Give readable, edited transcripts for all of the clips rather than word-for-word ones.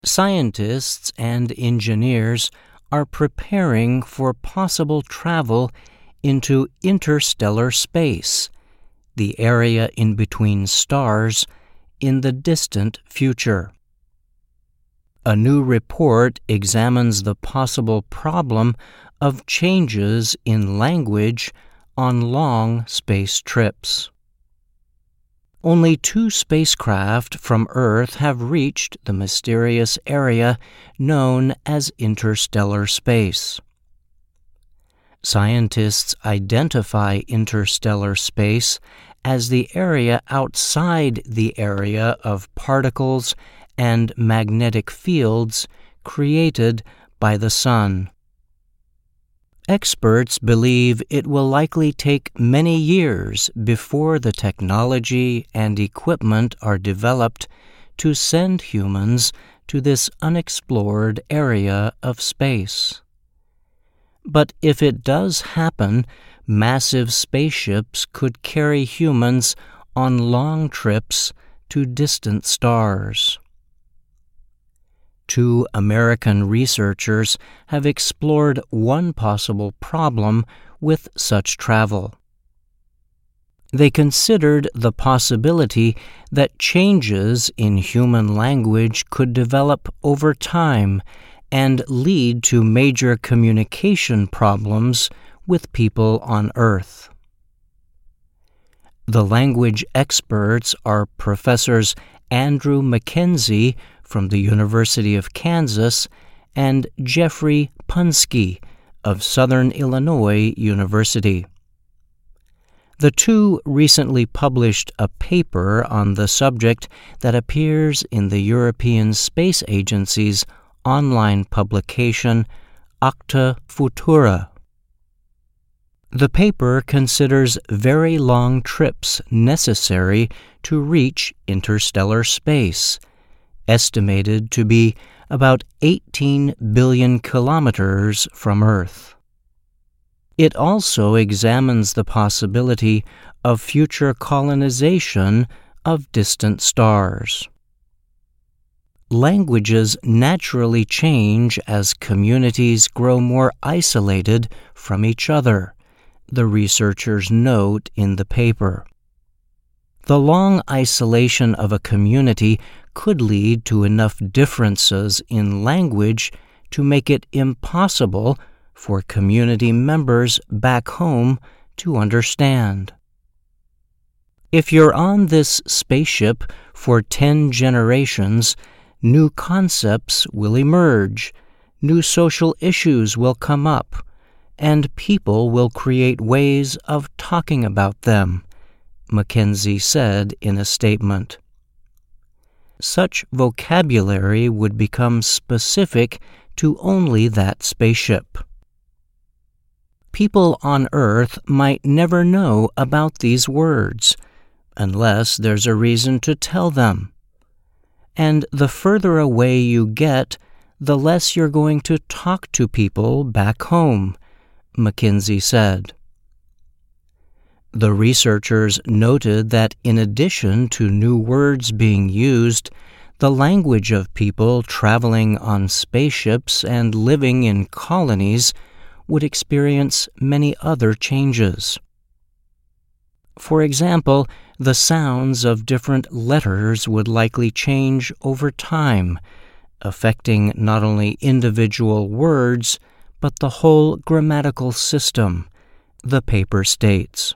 Scientists and engineers are preparing for possible travel into interstellar space, the area in between stars, in the distant future. A new report examines the possible problem of changes in language on long space trips. Only 2 spacecraft from Earth have reached the mysterious area known as interstellar space. Scientists identify interstellar space as the area outside the area of particles and magnetic fields created by the Sun. Experts believe it will likely take many years before the technology and equipment are developed to send humans to this unexplored area of space. But if it does happen, massive spaceships could carry humans on long trips to distant stars. 2 American researchers have explored one possible problem with such travel. They considered the possibility that changes in human language could develop over time and lead to major communication problems with people on Earth. The language experts are Professors Andrew Mackenzie from the University of Kansas and Jeffrey Punske of Southern Illinois University. The 2 recently published a paper on the subject that appears in the European Space Agency's online publication Acta Futura. The paper considers very long trips necessary to reach interstellar space, estimated to be about 18 billion kilometers from Earth. It also examines the possibility of future colonization of distant stars. Languages naturally change as communities grow more isolated from each other, the researchers note in the paper. The long isolation of a community could lead to enough differences in language to make it impossible for community members back home to understand. If you're on this spaceship for 10 generations, new concepts will emerge, new social issues will come up, and people will create ways of talking about them, Mackenzie said in a statement. Such vocabulary would become specific to only that spaceship. People on Earth might never know about these words, unless there's a reason to tell them. And the further away you get, the less you're going to talk to people back home, Mackenzie said. The researchers noted that in addition to new words being used, the language of people traveling on spaceships and living in colonies would experience many other changes. For example, the sounds of different letters would likely change over time, affecting not only individual words, but the whole grammatical system, the paper states.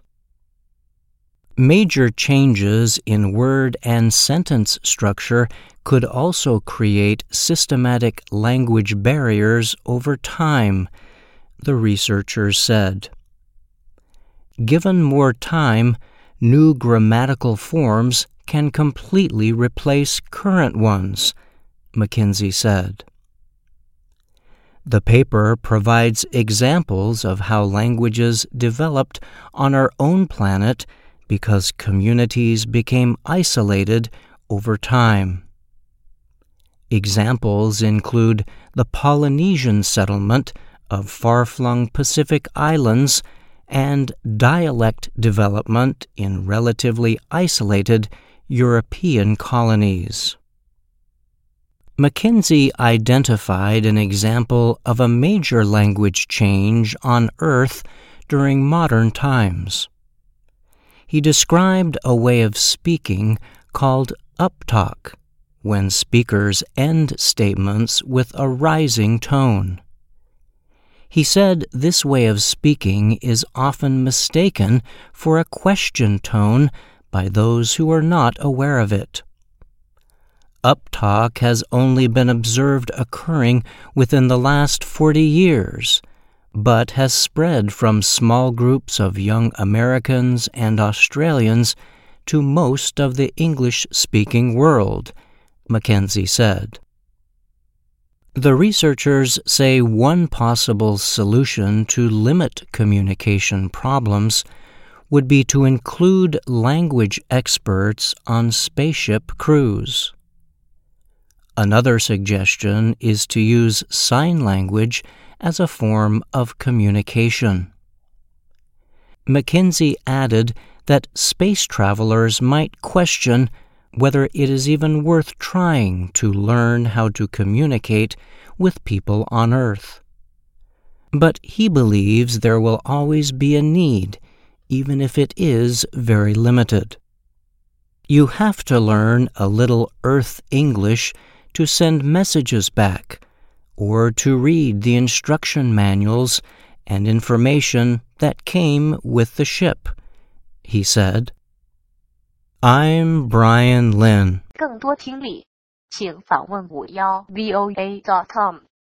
Major changes in word and sentence structure could also create systematic language barriers over time, the researchers said. Given more time, new grammatical forms can completely replace current ones, Mackenzie said. The paper provides examples of how languages developed on our own planet because communities became isolated over time. Examples include the Polynesian settlement of far-flung Pacific islands and dialect development in relatively isolated European colonies. Mackenzie identified an example of a major language change on Earth during modern times. He described a way of speaking called uptalk, when speakers end statements with a rising tone. He said this way of speaking is often mistaken for a question tone by those who are not aware of it. Uptalk has only been observed occurring within the last 40 years, but has spread from small groups of young Americans and Australians to most of the English-speaking world, Mackenzie said. The researchers say one possible solution to limit communication problems would be to include language experts on spaceship crews. Another suggestion is to use sign language as a form of communication. Mackenzie added that space travelers might question whether it is even worth trying to learn how to communicate with people on Earth. But he believes there will always be a need, even if it is very limited. You have to learn a little Earth English to send messages back, or to read the instruction manuals and information that came with the ship, he said. I'm Brian Lynn. 更多听力，请访问51voa.com。